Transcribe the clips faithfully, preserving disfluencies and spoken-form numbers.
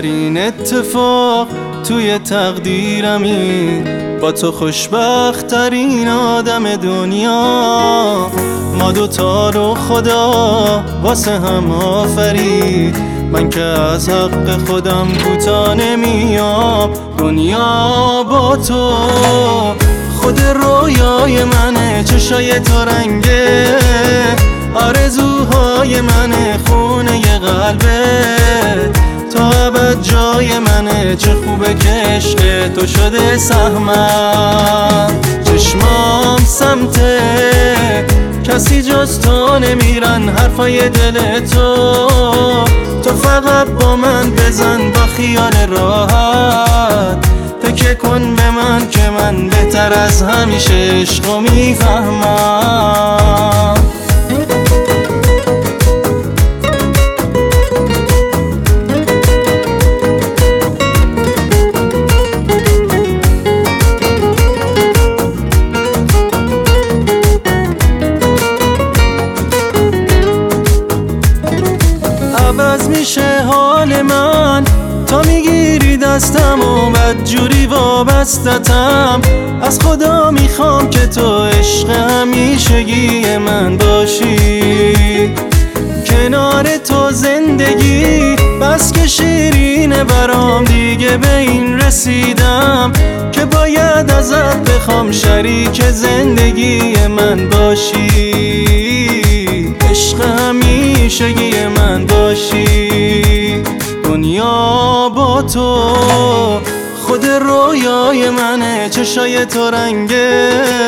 بهترین اتفاق توی تقدیرمی، با تو خوشبخت‌ترین آدم دنیا. ما دوتا رو خدا واسه هم آفرید، من که از حق خودم کوتاه نمیام. دنیا با تو خود رویای منه، چشای تو رنگه آرزوهای منه، خونه ی قلبه تا ابد جای منه. چه خوبه که عشق تو شده سهمم، چشمام سمته کسی جز تو نمیرن، حرفای دل تو تو فقط با من بزن با خیال راحت. فکر کن به من که من بهتر از همیشه عشقو میفهمم. عوض میشه حال من تا میگیری دستم و بدجوری وابستتم. از خدا میخوام که تو عشق همیشگی من باشی، کنار تو زندگی بس که شیرینه برام. دیگه به این رسیدم که باید ازت بخوام شریک زندگی من باشی، عشق همیشگی من باشی. دنیا با تو خود رویای منه، چشای تو رنگه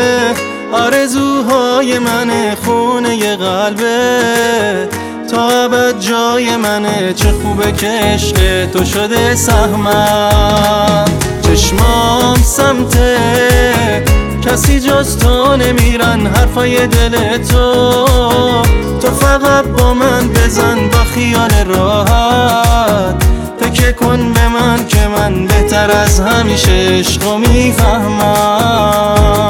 آرزوهای منه، خونه ی قلبه تا ابد جای منه. چه خوبه که عشق تو شده سهمم، چشمام سمته کسی جز تو نمیرن، حرفای دل تو تو فقط با من بزن با خیال راحت. فکر کن به من که من بهتر از همیشه عشقو میفهمم.